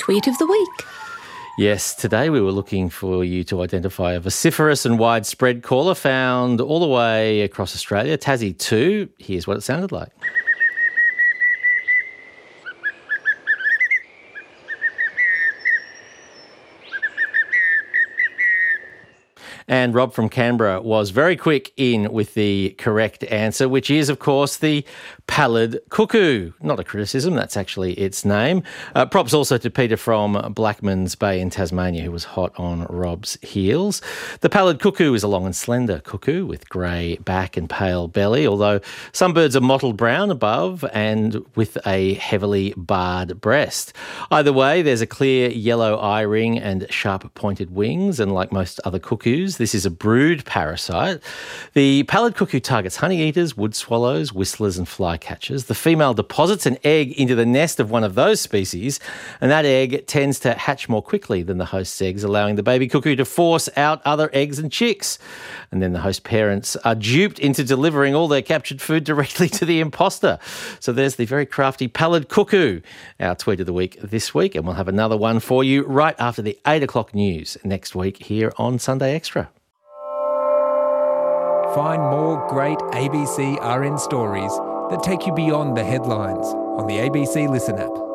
tweet of the week. Yes, today we were looking for you to identify a vociferous and widespread caller found all the way across Australia, Tassie too. Here's what it sounded like. And Rob from Canberra was very quick in with the correct answer, which is, of course, the pallid cuckoo. Not a criticism, that's actually its name. Props also to Peter from Blackmans Bay in Tasmania, who was hot on Rob's heels. The pallid cuckoo is a long and slender cuckoo with grey back and pale belly, although some birds are mottled brown above and with a heavily barred breast. Either way, there's a clear yellow eye ring and sharp pointed wings, and like most other cuckoos, this is a brood parasite. The pallid cuckoo targets honey eaters, wood swallows, whistlers and flycatchers. The female deposits an egg into the nest of one of those species, and that egg tends to hatch more quickly than the host's eggs, allowing the baby cuckoo to force out other eggs and chicks. And then the host parents are duped into delivering all their captured food directly to the imposter. So there's the very crafty pallid cuckoo, our tweet of the week this week, and we'll have another one for you right after the 8 o'clock news next week here on Sunday Extra. Find more great ABC RN stories that take you beyond the headlines on the ABC Listen app.